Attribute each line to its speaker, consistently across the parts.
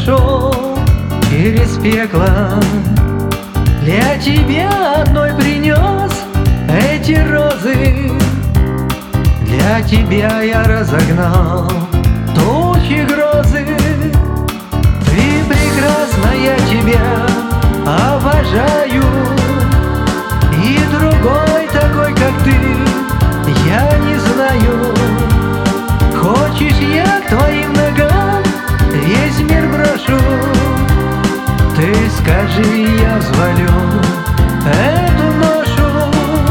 Speaker 1: прошел через пекло, для тебя одной принес эти розы. Для тебя я разогнал тучи грозы. Ты прекрасна, я тебя обожаю, и другой такой, как ты, я не знаю. Хочешь, я к твоим ногам весь мир брошу? Ты скажи, я взвалю эту ношу.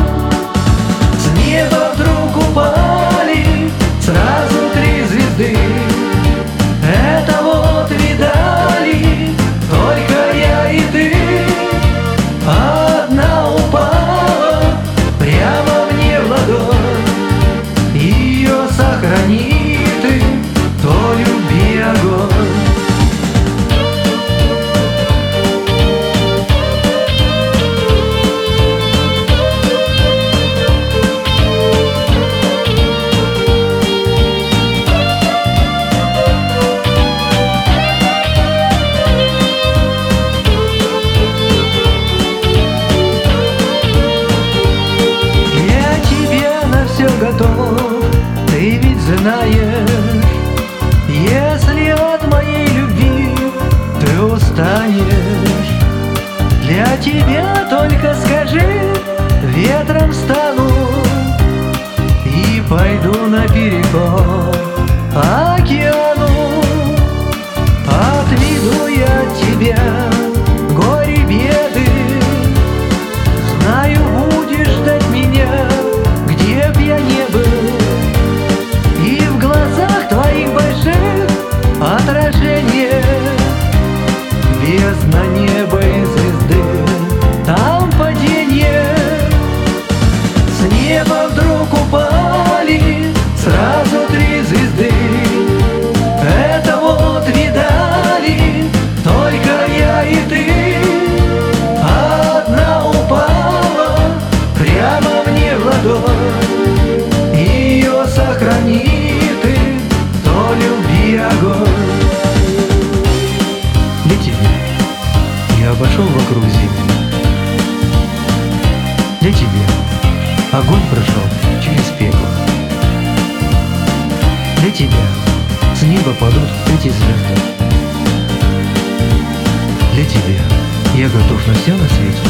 Speaker 1: С неба вдруг упали сразу 3 звезды. Это вот видали только я и ты. Одна упала прямо мне в ладонь, ее сохрани ты, то люби огонь. Готов, ты ведь знаешь, если от моей любви ты устанешь, для тебя только скажи, ветром стану и пойду наперекор океану. Отведу я от тебя горе, беды, знаю, будешь ждать меня, где б я не был. И в глазах твоих больших отражение, бездна неба и звезды, там падение. С неба вдруг упали сразу 3 звезды. Это вот видали только я и ты. Одна упала прямо мне в ладонь, ее сохрани ты, то люби огонь. Для тебя я обошел вокруг земли. Для тебя огонь прошел через пекло. Для тебя с неба падут эти звезды. Для тебя я готов на все на свете.